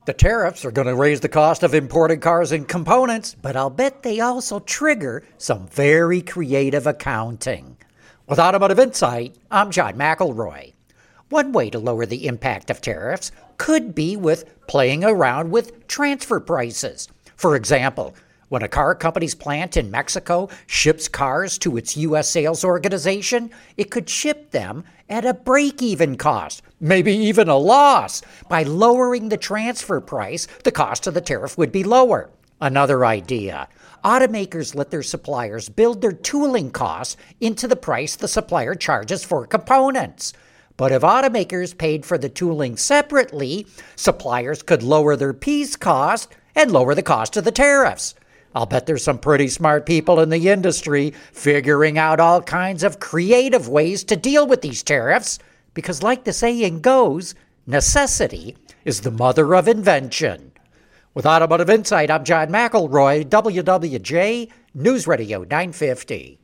The tariffs are going to raise the cost of imported cars and components, but I'll bet they also trigger some very creative accounting. With Automotive Insight, I'm John McElroy. One way to lower the impact of tariffs could be with playing around with transfer prices. For example, when a car company's plant in Mexico ships cars to its U.S. sales organization, it could ship them at a break-even cost, maybe even a loss. By lowering the transfer price, the cost of the tariff would be lower. Another idea: automakers let their suppliers build their tooling costs into the price the supplier charges for components. But if automakers paid for the tooling separately, suppliers could lower their piece cost and lower the cost of the tariffs. I'll bet there's some pretty smart people in the industry figuring out all kinds of creative ways to deal with these tariffs, because like the saying goes, necessity is the mother of invention. With Automotive Insight, I'm John McElroy, WWJ News Radio 950.